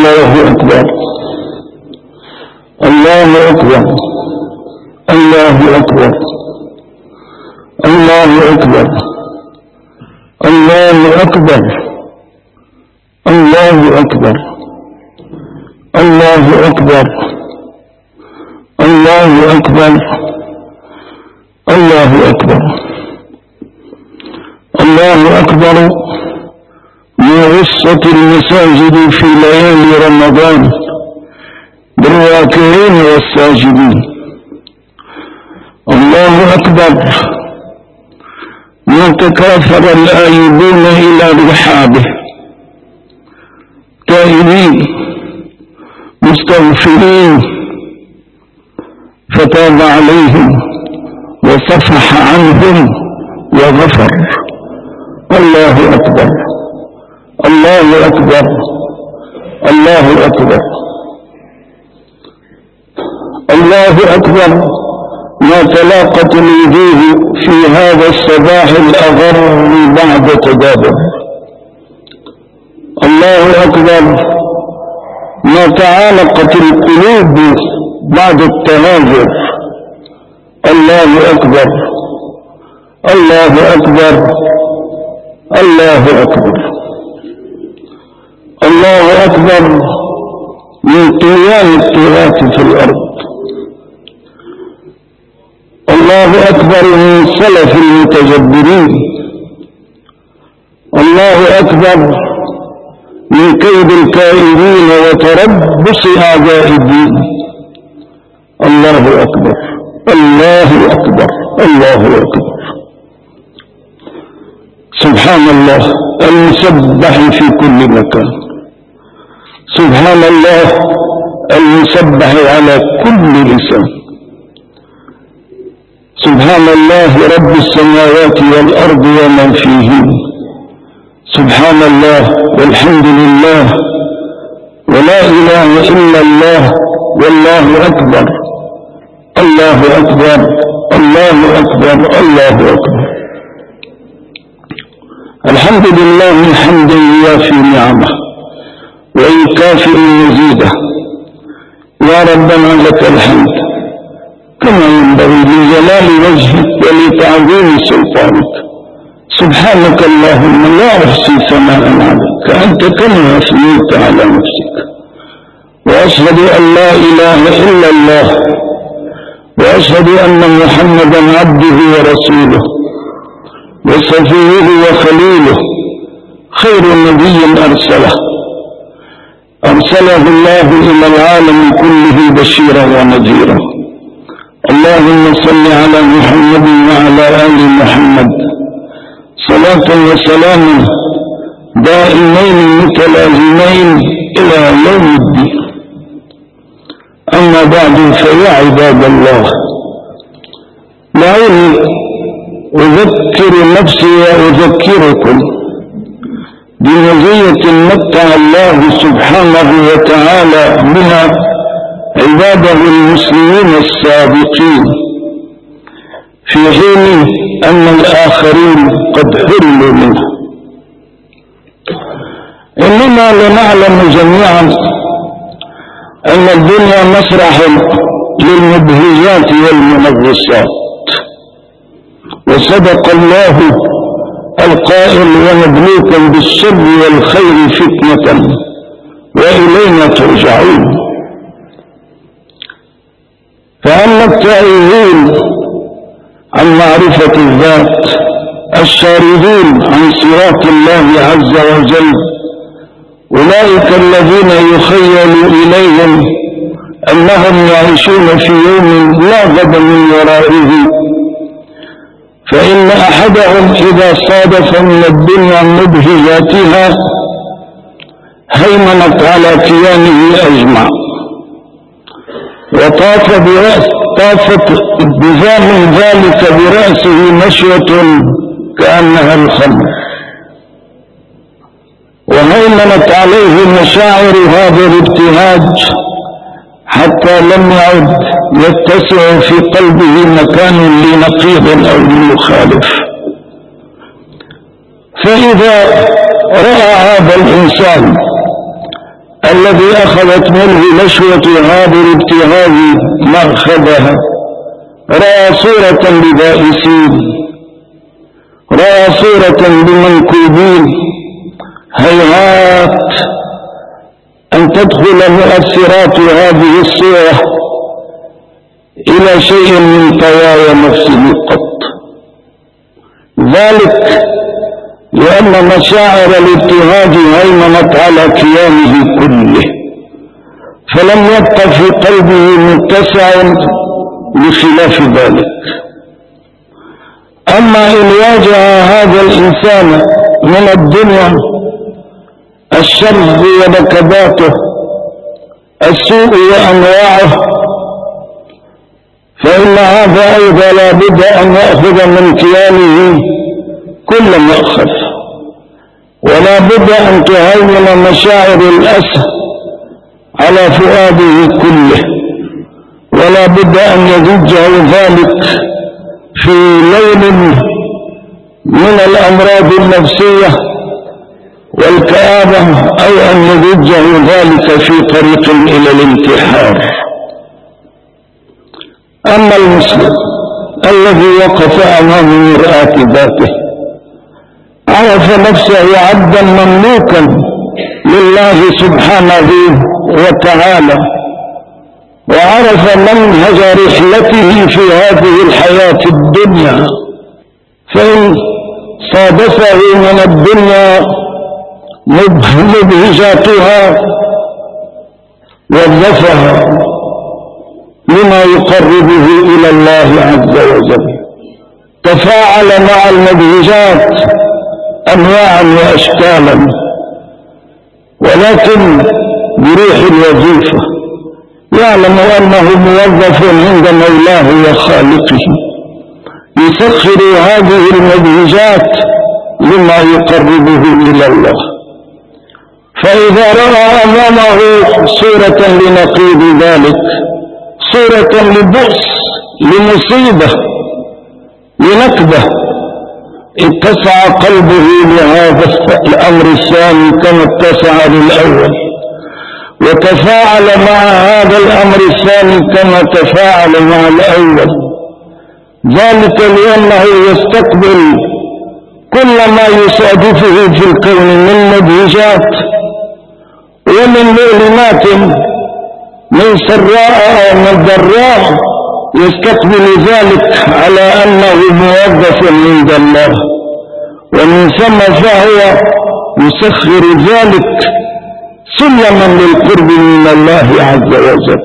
الله أكبر الله أكبر الله أكبر الله أكبر الله أكبر الله أكبر الله أكبر الله أكبر الله أكبر الله أكبر ما غصت المساجد في ليالي رمضان بالراكعين والساجدين. الله أكبر ما تكاثر الآيبون إلى رحابه تائبين مستغفرين فتاب عليهم وصفح عنهم وغفر. الله أكبر الله أكبر الله أكبر الله أكبر ما تلاقت الوجوه في هذا الصباح الأغر بعد تدابر. الله أكبر ما تعالقت القلوب بعد التهاجر. الله أكبر الله أكبر الله أكبر الله أكبر من طغيان الطغاة في الأرض. الله أكبر من سلف المتجبرين. الله أكبر من كيد الكائدين وتربص أعداء الدين. الله أكبر الله أكبر الله أكبر. سبحان الله المسبح في كل مكان. سبحان الله المسبح على كل لسان. سبحان الله رب السماوات والأرض ومن فيهن. سبحان الله والحمد لله ولا إله إلا الله والله أكبر. الله أكبر الله أكبر الله أكبر. الحمد لله حمدا يوافي نعمه ويكافئ مزيده. يا ربنا لك الحمد كما ينبغي لجلال وجهك ولتعظيم سلطانك. سبحانك اللهم لا أحصي ثناء عليك أنت كما أثنيت على نفسك. وأشهد أن لا إله إلا الله وأشهد أن محمدا عبده ورسوله وصفيه وخليله خير نبي أرسله الله إلى العالم كله بشيرا ونذيرا. اللهم صل على محمد وعلى آل محمد صلاة وسلام دائمين متلازمين إلى يوم الدين. أما بعد فيا عباد الله دعوني أذكر نفسي وأذكركم بمزية متع الله سبحانه وتعالى بها عباده المسلمين السابقين في حين أن الآخرين قد حرموا منه. إننا لنعلم جميعا أن الدنيا مسرح للمبهجات والمنغصات. وصدق الله القائل ونبلوكم بالشر والخير فتنة وإلينا ترجعون. فأما التائهين عن معرفة الذات الشاردين عن صراط الله عز وجل أولئك الذين يخيل إليهم أنهم يعيشون في يوم لا غد من ورائه. فإن أحدهم إذا صادف من الدنيا مبهجاتها هيمنت على كيانه أجمع طافت بزام ذلك برأسه نشوة كأنها الخمر وهيمنت عليه مشاعر هذا الابتهاج حتى لم يعد يتسع في قلبه مكان لنقيض أو لمخالف. فإذا رأى هذا الإنسان الذي أخذت منه نشوة هذا الابتهاج مأخذها، رأى صورة ببائسين، رأى صورة بمنكوبين، هيهات أن تدخل مؤثرات هذه الصورة إلى شيء من طوايا نفسه قط. ذلك لأن مشاعر الابتهاج هيمنت على كيانه كله، فلم يبق في قلبه متسع بخلاف ذلك. أما إن واجه هذا الإنسان من الدنيا الشر ونكباته، السوء وأنواعه، فإن هذا أيضا لا بد أن يأخذ من كيانه كل مأخذ، ولا بد أن تهيمن مشاعر الأسى على فؤاده كله، ولا بد أن يضجه ذلك في لون من الأمراض النفسية والكآبة، أو أن يضجه ذلك في طريق إلى الانتحار. أما المسلم الذي وقف أمام مرآة ذاته عرف نفسه عبدا مملوكا لله سبحانه وتعالى، وعرف منهج رحلته في هذه الحياة الدنيا، فإن صادفه من الدنيا مبهجاتها وظفها لما يقربه إلى الله عز وجل، تفاعل مع المبهجات أنواعا وأشكالا، ولكن بروح الوظيفة يعلم أنه موظف عند مولاه وخالقه، يسخر هذه المبهجات لما يقربه إلى الله. فإذا رأى أمامه صورة لنقيض ذلك، صورة لبؤس، لمصيبة، لنكبة، اتسع قلبه لهذا الأمر الثاني كما اتسع للأول، وتفاعل مع هذا الأمر الثاني كما تفاعل مع الأول، ذلك لأنه يستقبل كل ما يصادفه في الكون من مبهجات ومن مؤلمات، من سراء أو من ضراء، يستقبل ذلك على أنه موظف عند الله، ومن ثم فهو يسخر ذلك سلما للقرب من الله عز وجل.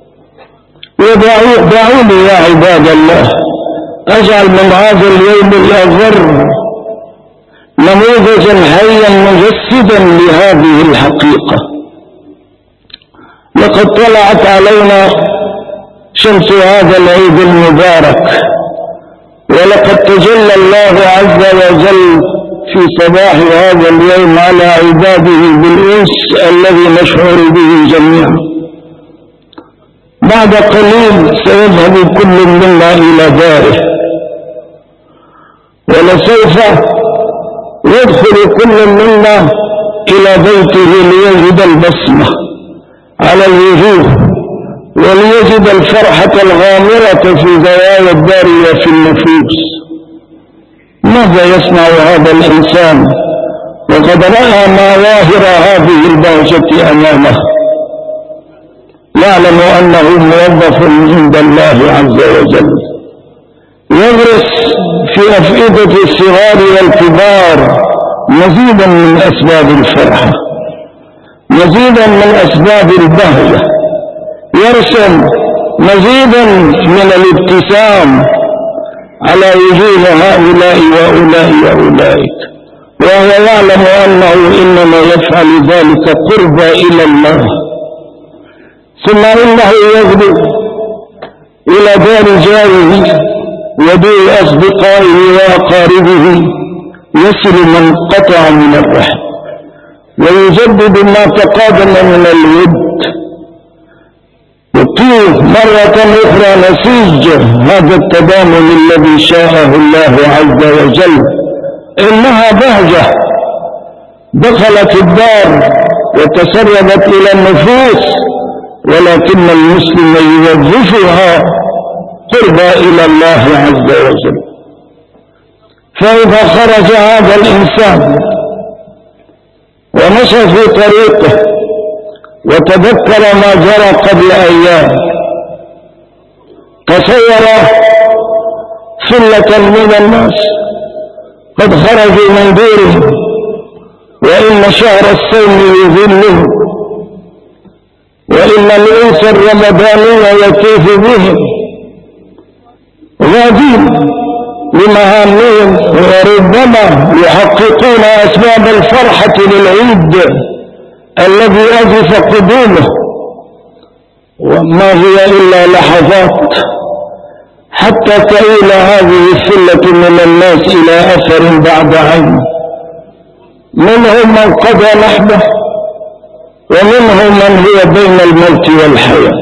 ودعوني يا عباد الله أجعل من هذا اليوم الأغر نموذجا حيا مجسدا لهذه الحقيقة. لقد طلعت علينا شمس هذا العيد المبارك، ولقد تجلى الله عز وجل في صباح هذا اليوم على عباده بالأنس الذي نشعر به جميعا. بعد قليل سيذهب كل منا إلى داره، ولسوف يدخل كل منا إلى بيته ليجد البسمة على الوجوه، وليجد الفرحة الغامرة في زوايا الدار وفي النفوس. ماذا يصنع هذا الإنسان وقد رأى مظاهر هذه البهجة أمامه؟ يعلم أنه موظف عند الله عز وجل، يغرس في أفئدة الصغار والكبار مزيدا من أسباب الفرحة، مزيدا من أسباب البهجة، يرسم مزيدا من الابتسام على وجوه هؤلاء وأولئك وأولئك، وهو يعلم أنه إنما يفعل ذلك قربا إلى الله. ثم إنه يغدو إلى دار جاره ودور أصدقائه وأقاربه، يصل من قطع من الرحم، ويجدد ما تقادم من الود، يطير مرة أخرى نسيج هذا التضامن الذي شاءه الله عز وجل. إنها بهجة دخلت الدار وتسربت إلى النفوس، ولكن المسلم يوظفها قربا إلى الله عز وجل. فإذا خرج هذا الإنسان ومشى في طريقه وتذكر ما جرى قبل أيام، تصور ثلة من الناس قد خرجوا من دورهم، وإن شهر الصوم يذلهم، وإن الأنس الرمضاني يطوف بهم غادين لمهامهم، وربما يحققون أسباب الفرحة للعيد الذي أزف قدومه، وما هي إلا لحظات حتى تؤول هذه الثلة من الناس إلى أثر بعد عين. منهم من قضى نحبه، ومنهم من هو بين الموت والحياة.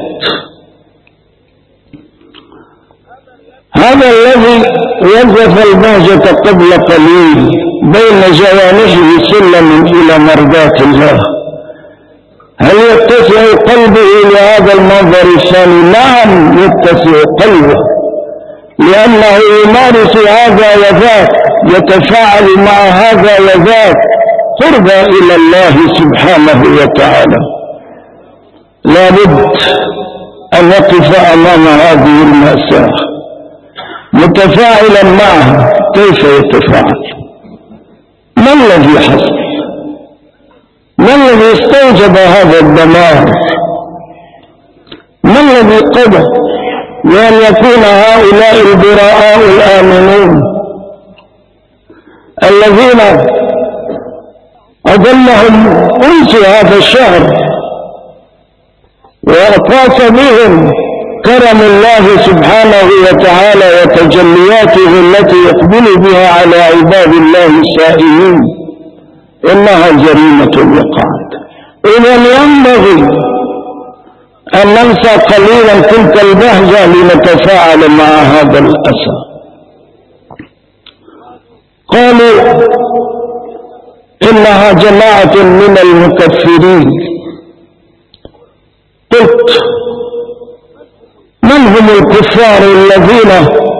هذا الذي وظف البهجة قبل قليل بين جوانحه سلم إلى مرضاة الله، هل يتسع قلبه لهذا المنظر الثاني؟ نعم يتسع قلبه، لأنه يمارس هذا وذاك، يتفاعل مع هذا وذاك قربا إلى الله سبحانه وتعالى. لا بد أن يقف أمام هذه المأساة متفاعلا معها. كيف يتفاعل؟ ما الذي حصل؟ ما الذي استوجب هذا الدمار؟ ما الذي قضى بأن يكون هؤلاء البراء الآمنون الذين أظلهم أنس هذا الشهر وأطاف بهم كرم الله سبحانه وتعالى وتجلياته التي يقبل بها على عباد الله السائلين، إنها جريمة وقعت. إذن ينبغي أن ننسى قليلا تلك البهجة لنتفاعل مع هذا الأسى. قالوا إنها جماعة من المكفرين. قلت من هم الكفار الذين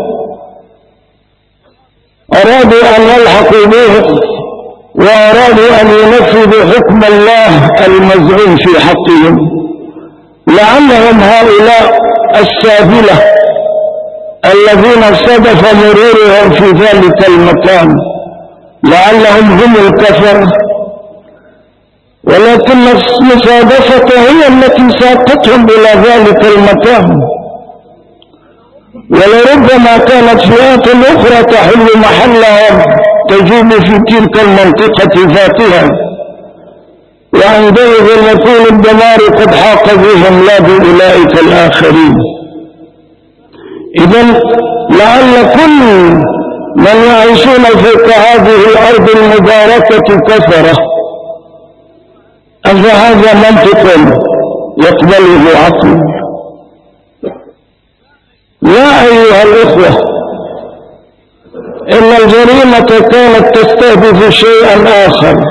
أرادوا أن يلحقوا بهم وأرادوا أن ينفذوا حكم الله المزعوم في حقهم؟ لعلهم هؤلاء السافلة الذين صدف مرورهم في ذلك المكان، لعلهم هم الكفر، ولكن المصادفة هي التي ساقتهم إلى ذلك المكان. ولربما كانت فئات أخرى تحل محلها تجوب في تلك المنطقة ذاتها، وعندئذ يكون الدمار قد حاق بهم لا بأولئك الآخرين. إذن لعل كل من يعيشون فوق هذه الأرض المباركة كفرة، أفهذا منطق يقبله عقل؟ لا أيها الإخوة، إن الجريمة كانت تستهدف شيئا آخر،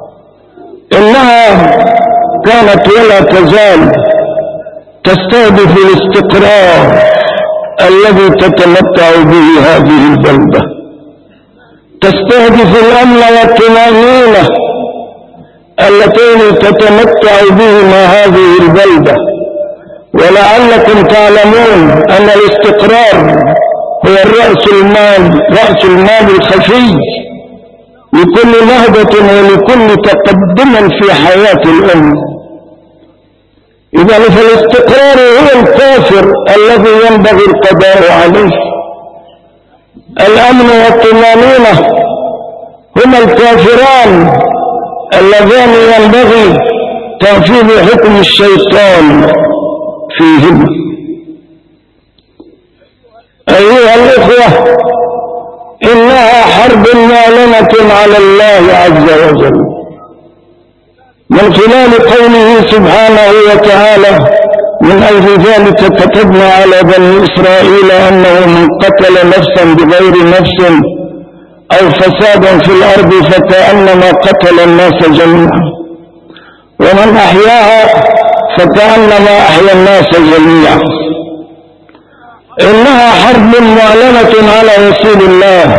إنها كانت ولا تزال تستهدف الاستقرار الذي تتمتع به هذه البلدة، تستهدف الأمن والطمأنينة اللتين تتمتع بهما هذه البلدة. ولعلكم تعلمون أن الاستقرار هو رأس المال الخفي لكل نهضة ولكل تقدم في حياة الأمة. إذا فالاستقرار هو الكافر الذي ينبغي القضاء عليه، الأمن والطمأنينة هما الكافران اللذان ينبغي تنفيذ حكم الشيطان فيهما. أيها الإخوة، إنها حرب معلنة على الله عز وجل من خلال قوله سبحانه وتعالى: من أجل ذلك كتبنا على بني إسرائيل أنه من قتل نفسا بغير نفس أو فسادا في الأرض فكأنما قتل الناس جميعا. ومن أحياها فكأنما أحيا الناس جميعا. إنها حرب معلنة على رسول الله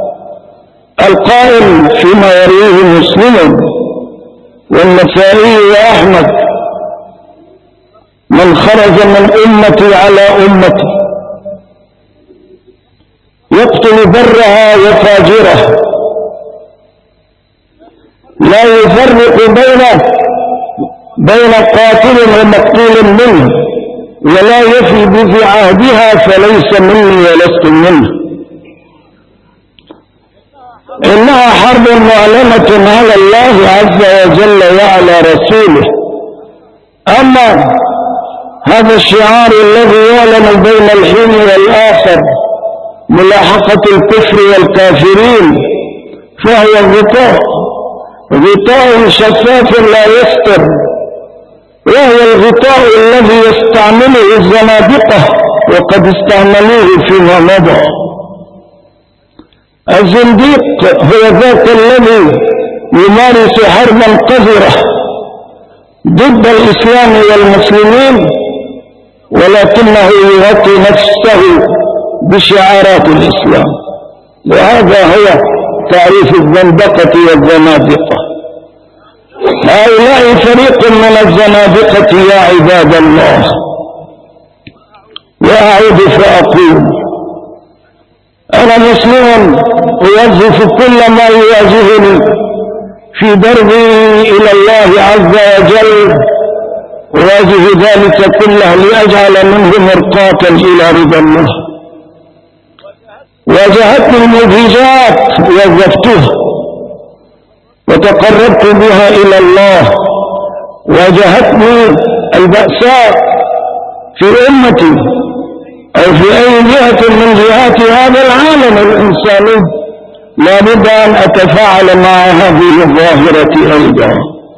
القائل فيما يرويه مسلم والنسائي وأحمد: من خرج من أمتي على أمتي يقتل برها وفاجرها لا يفرق بين قاتل ومقتول منه ولا يفي بذي عهدها فليس مني ولست منه. إنها حرب معلنة على الله عز وجل وعلى رسوله. أما هذا الشعار الذي يعلن بين الحين والآخر ملاحقة الكفر والكافرين فهو غطاء شفاف لا يستر، وهو الغطاء الذي يستعمله الزنادقة وقد استعملوه فيما مضى. الزنديق هو ذاك الذي يمارس حربا قذرة ضد الإسلام والمسلمين ولكنه يغطي نفسه بشعارات الإسلام، وهذا هو تعريف الزندقة والزنادقة. هؤلاء فريق من الزنادقة يا عباد الله. وأعود فأقول: أنا مسلم أوظف كل ما يواجهني في دربي إلى الله عز وجل، أواجه ذلك كله لأجعل منه مرقاة إلى رضا الله. واجهتني المبهجات ووظفتها وتقربت بها إلى الله. واجهتني البأساء في أمتي أو في أي جهة من جهات هذا العالم الإنساني لا بد أن أتفاعل مع هذه الظاهرة أيضا.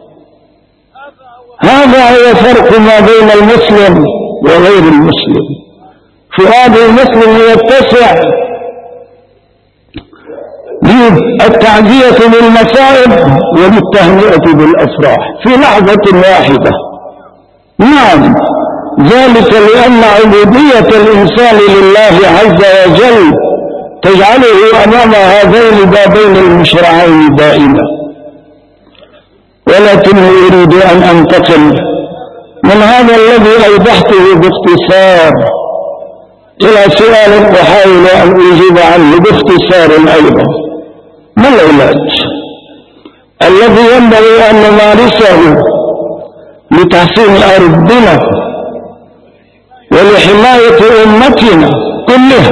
هذا هو فرق ما بين المسلم وغير المسلم. فؤاد المسلم يتسع للتعزية بالمصائب وللتهنئة بالأفراح في لحظة واحدة. نعم، ذلك لأن عبودية الإنسان لله عز وجل تجعله أمام هذين البابين المشرعين دائما. ولكني أريد أن أنتقل من هذا الذي أوضحته باختصار إلى سؤال أحاول أن أجيب عنه باختصار أيضا: ما العلاج الذي ينبغي أن نمارسه لتحسين أرضنا ولحماية أمتنا كلها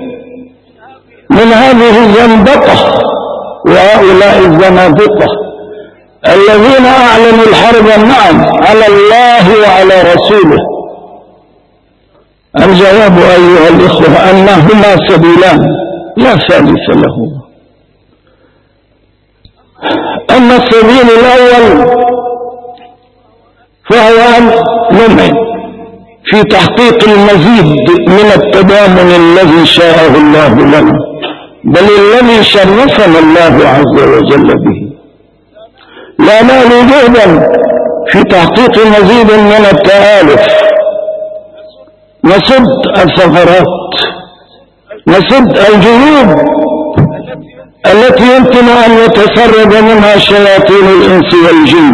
من هذه الزندقة وهؤلاء الزنادقة الذين أعلنوا الحرب نعم على الله وعلى رسوله؟ الجواب أيها الإخوة أنهما سبيلان لا ثالث لهما. أما السبيل الأول فهو أن نمعن في تحقيق المزيد من التضامن الذي شاءه الله لنا، بل الذي شرفنا الله عز وجل به. لا نألو جهدا في تحقيق مزيد من التآلف، نسد الثغرات، نسد الجيوب التي يمكن أن يتسرب منها شياطين الإنس والجن،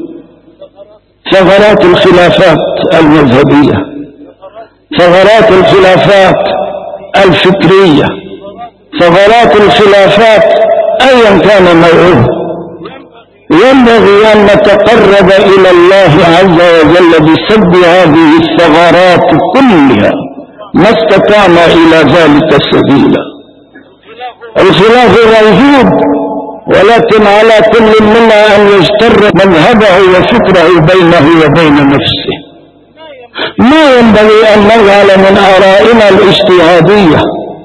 ثغرات الخلافات المذهبية، ثغرات الخلافات الفكرية، ثغرات الخلافات أيا كان موعوه. ينبغي أن نتقرب إلى الله عز وجل بسد هذه الثغرات كلها ما استطعنا إلى ذلك سبيلا. الخلاف موجود، ولكن على كل منا أن يجتر مذهبه وفكره بينه وبين نفسه. ما ينبغي أن نجعل من آرائنا الاجتهادية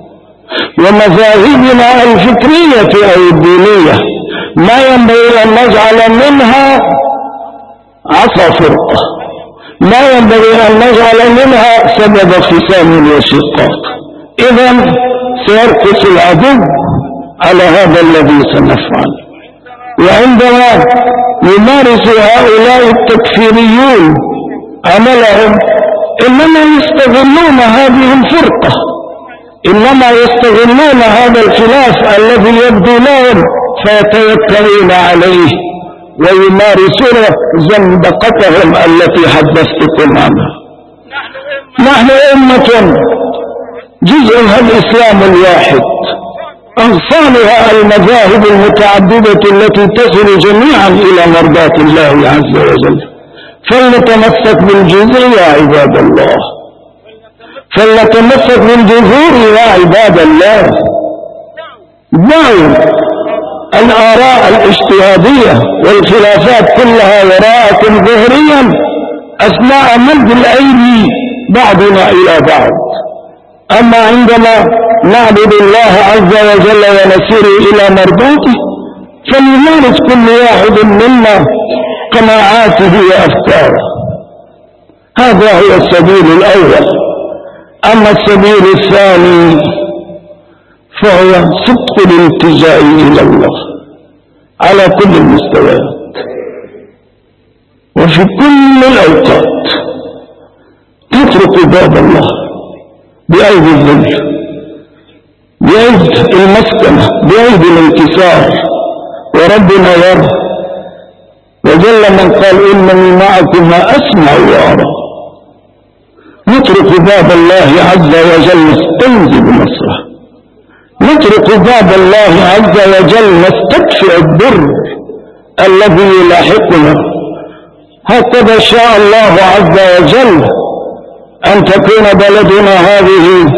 ومذاهبنا الفكرية أو الدينية ما ينبغي أن نجعل منها عصا فرقة، ما ينبغي أن نجعل منها سبب خصام وشقاق. إذن سيرقص العدو على هذا الذي سنفعل. وعندما يمارس هؤلاء التكفيريون عملهم، إنما يستغلون هذه الفرقة، إنما يستغلون هذا الخلاف الذي يبدو لهم فيتوكلون عليه ويمارسون زندقتهم التي حدثتكم عنها. نحن أمة جزءها الإسلام الواحد، أغصانها المذاهب المتعددة التي تصل جميعا إلى مرضاة الله عز وجل. فلنتمسك بالجذور يا عباد الله، فلنتمسك بالجذور يا عباد الله. دعوا الآراء الاجتهادية والخلافات كلها وراءكم ظهريا أثناء مد الأيدي بعضنا إلى بعض. أما عندما نعبد الله عز وجل ونسير إلى مرضاته فليمارس كل واحد منا قناعاته وأفكاره. هذا هو السبيل الأول. أما السبيل الثاني فهو صدق الالتجاء إلى الله على كل المستويات وفي كل الأوقات. تترك باب الله بأيد الذل، بأيد المسكنة، بأيد الانكسار، وربنا يرى وجل من قال إنني معكم ما أسمع وأرى. نترك باب الله عز وجل نستنزل نصره، نترك باب الله عز وجل نستدفع الضر الذي يلاحقنا. هكذا شاء الله عز وجل أن تكون بلدنا هذه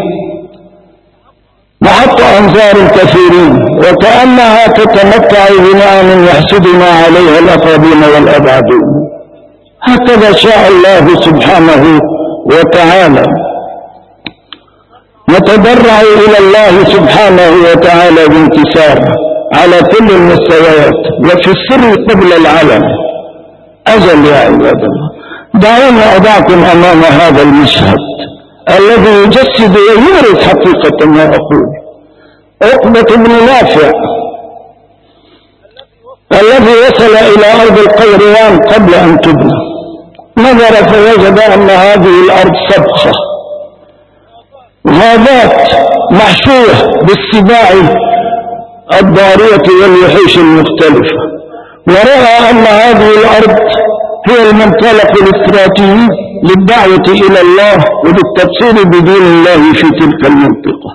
محط أنظار الكثيرين، وكأنها تتمتع بنعم يحسدنا عليها الأقربين والأبعدين. هكذا شاء الله سبحانه وتعالى. نتضرع إلى الله سبحانه وتعالى بانكسار على كل المستويات وفي السر قبل العلن. أجل يا عباد الله، دعونا أضعكم أمام هذا المشهد الذي يجسد ويورث حقيقة ما أقول. عقبة بن نافع الذي وصل إلى أرض القيروان قبل أن تبنى، نظر فوجد أن هذه الأرض سبخة، غابات محشوة بالسباع الضارية والوحوش المختلفة، ورأى أن هذه الأرض هي المنطلق الاستراتيجي للدعوة إلى الله وللتبصير بدين الله في تلك المنطقة.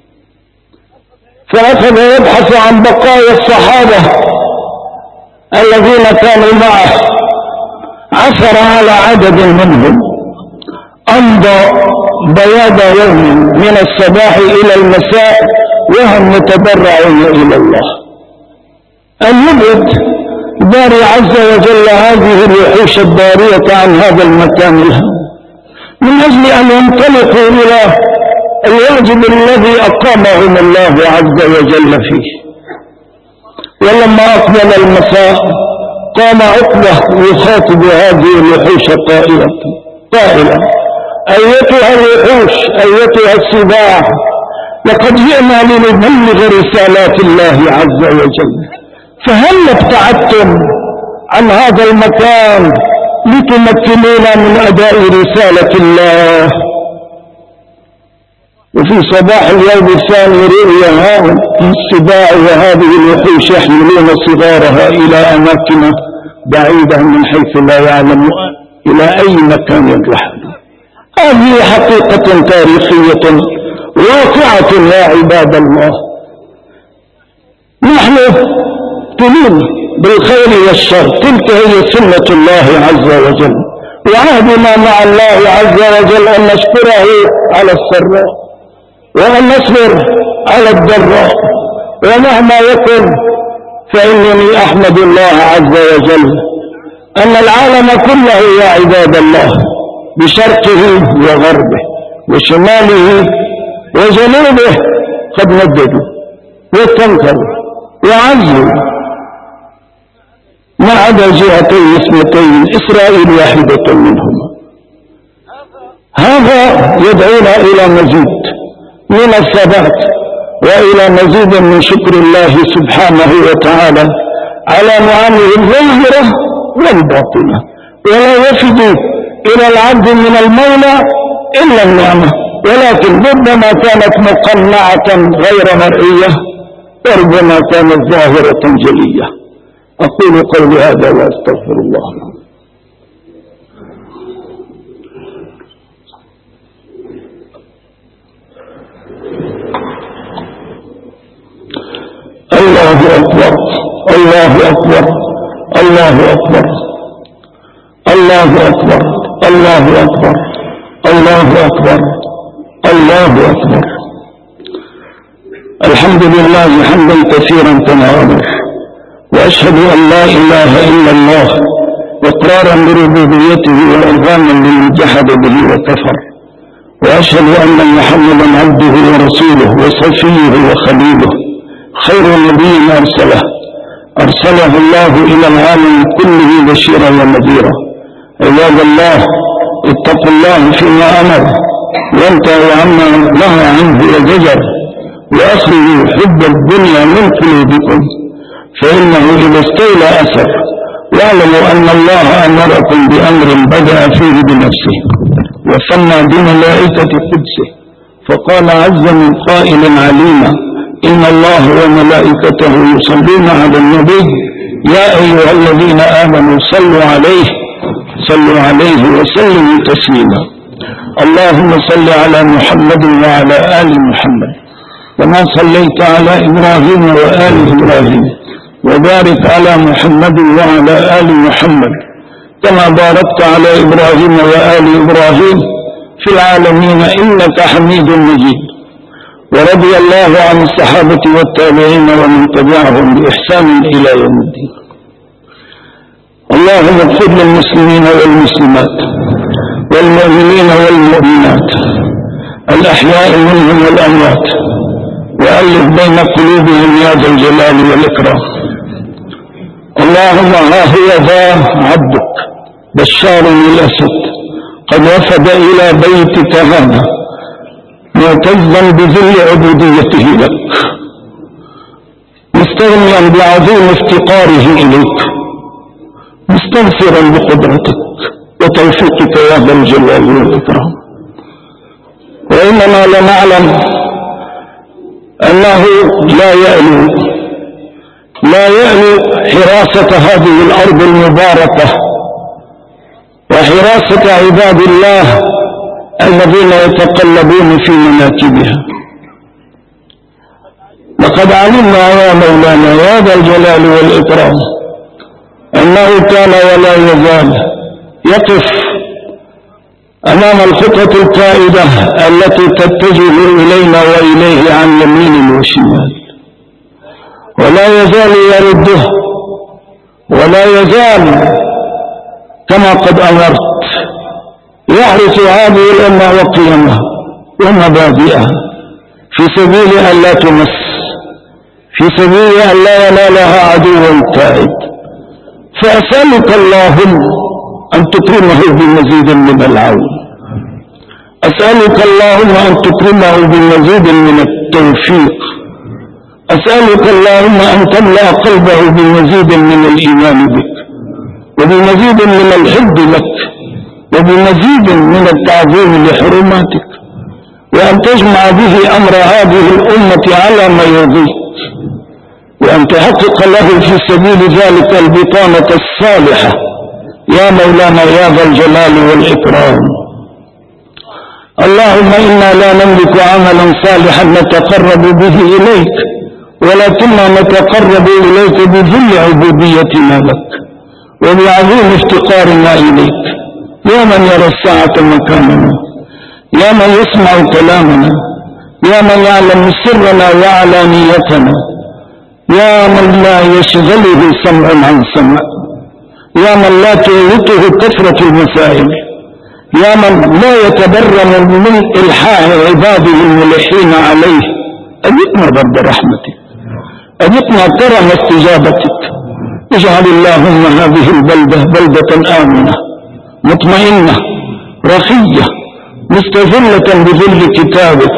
فأخذ يبحث عن بقايا الصحابة الذين كانوا معه، عثر على عدد منهم، أمضى بياض يوم من الصباح إلى المساء وهم يتضرعون إلى الله أن يبعد باري عز وجل هذه الوحوش الضارية عن هذا المكان الهام، من أجل أن ينطلقوا إلى الواجب الذي أقامهم الله عز وجل فيه. ولما أقبل المساء قام عقبة يخاطب هذه الوحوش قائلا: أيتها الوحوش، أيتها السباع، لقد جئنا لنبلغ رسالات الله عز وجل، فهل ابتعدتم عن هذا المكان لتمكنونا من أداء رسالة الله؟ وفي صباح اليوم الثاني رؤيا هذه السباع وهذه الوحوش يحملون صغارها إلى أماكن بعيدة من حيث لا يعلم إلى أي مكان يرحلون. هذه حقيقة تاريخية واقعة يا عباد الله. نحن تلين بالخير والشر، تلك هي سنة الله عز وجل، وعهدنا مع الله عز وجل أن نشكره على السراء وأن نصبر على الضراء، ومهما يكن فإنني أحمد الله عز وجل أن العالم كله يا عباد الله بشرقه وغربه وشماله وجنوبه قد نددوا واستنكروا وعزوا، ما عدا جهتين اثنتين إسرائيل واحدة منهما. هذا يدعونا إلى مزيد من الثبات وإلى مزيد من شكر الله سبحانه وتعالى على نعمه الظاهرة والباطنة، ولا يفد إلى العبد من المولى إلا النعمة، ولكن ربما كانت مقنعة غير مرئية، وربما كانت ظاهرة جلية. أقول قولي هذا وأستغفر الله. الله أكبر الله أكبر الله أكبر الله أكبر الله أكبر الله أكبر الله أكبر. الحمد لله حمدا كثيرا كما وأشهد أن لا إله إلا الله إقرارا بربوبيته وإرغاما لمن جحد به وكفر، وأشهد أن محمدا عبده ورسوله وصفيه وخليله، خير نبي أرسله الله إلى العالم كله بشيرا ونذيرا. عباد الله، اتقوا الله فيما أمر وانتهوا عما نهى عنه وزجر، وأخرجوا حب الدنيا من قلوبكم فإنه إذا استولى أثر. واعلموا أن الله أمركم بأمر بدأ فيه بنفسه وثنى بملائكة قدسه، فقال عز من قائل عليما: إن الله وملائكته يصلون على النبي يا أيها الذين آمنوا صلوا عليه وسلموا تسليما. اللهم صل على محمد وعلى آل محمد كما صليت على إبراهيم وآل إبراهيم، وبارك على محمد وعلى آل محمد كما باركت على إبراهيم وآل إبراهيم في العالمين إنك حميد مجيد. ورضي الله عن الصحابة والتابعين ومن تبعهم بإحسان إلى يوم الدين. اللهم اغفر للمسلمين والمسلمات والمؤمنين والمؤمنات الأحياء منهم والأموات، وألف بين قلوبهم يا ذا الجلال والإكرام. اللهم ها هو ذا عبدك بشار الأسد قد وفد إلى بيتك هذا معتزا بذل عبوديته لك، مستغنيا بعظيم افتقاره إليك، مستغفرا بقدرتك وتوفيقك يا ذا الجلال والإكرام. وإننا لنعلم أنه لا يألو حراسة هذه الأرض المباركة وحراسة عباد الله الذين يتقلبون في مناكبها. لقد علمنا يا مولانا يا ذا الجلال والإكرام أنه كان ولا يزال يقف أمام الخطة القائدة التي تتجه إلينا وإليه عن يمين وشمال، ولا يزال يرده، ولا يزال كما قد أمرت يحرس هذه الأمة وقيمها ومبادئها في سبيل أن لا تمس، في سبيل أن لا ينالها عدو كائد. فأسألك اللهم أن تكرمه بمزيد من العون، أسألك اللهم أن تكرمه بمزيد من التوفيق، أسألك اللهم أن تملأ قلبه بمزيد من الإيمان بك وبمزيد من الحب لك وبمزيد من التعظيم لحرماتك، وأن تجمع به أمر هذه الأمة على ما يرضيك، وأن تحقق له في سبيل ذلك البطانة الصالحة يا مولانا يا ذا الجلال والإكرام. اللهم إنا لا نملك عملا صالحا نتقرب به إليك، ولكننا نتقرب إليك بذل عبوديتنا لك وبعظيم افتقارنا إليك، يا من يرى الساعة مكاننا، يا من يسمع كلامنا، يا من يعلم سرنا وعلانيتنا، يا من لا يشغله سمع عن سمع، يا من لا تورطه كثرة المسائل، يا من لا يتبرم من إلحاح عباده الملحين عليه. أجبنا رب رحمتك، أجبنا كرم استجابتك. اجعل اللهم هذه البلدة بلدة آمنة مطمئنة رخية مستظلة بظل كتابك،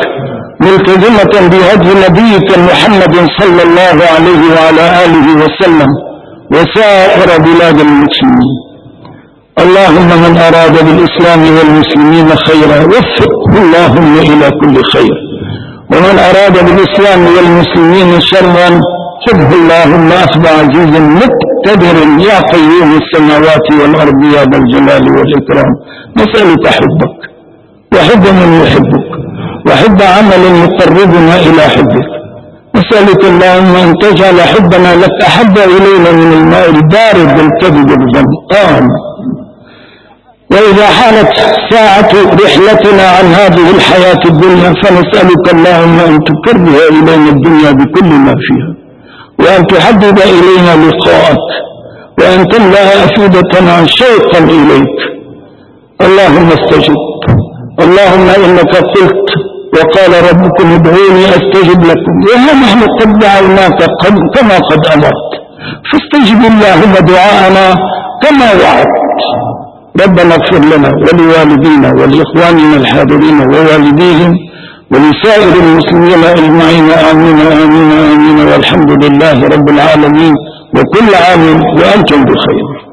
ملتزمة بهدي نبيك محمد صلى الله عليه وعلى آله وسلم، وسائر بلاد المسلمين. اللهم من أراد بالإسلام والمسلمين خيرا وفقه اللهم إلى كل خير، ومن أراد بالإسلام والمسلمين شرا خذه اللهم أخذ عزيز مقتدر يا قيوم السماوات والأرض يا ذا الجلال والإكرام. نسألك حبك وحب من يحبك وحب عمل يقربنا إلى حبك. نسألك اللهم أن تجعل حبنا لك أحب إلينا من الماء البارد الكبد الغمقان. وإذا حالت ساعة رحلتنا عن هذه الحياة الدنيا فنسألك اللهم أن تكره إلينا الدنيا بكل ما فيها، وأن تحبب إلينا لقاءك، وأن تملأ أفئدتنا شوقا إليك. اللهم استجب. اللهم إنك قلت وقال ربكم ادعوني أستجب لكم، وها نحن قد دعوناك كما قد أمرت، فاستجب اللهم دعاءنا كما وعدت. ربنا اغفر لنا ولوالدينا ولإخواننا الحاضرين ووالديهم ولسائر المسلمين أجمعين. آمين آمين آمين، والحمد لله رب العالمين، وكل عام وأنتم بخير.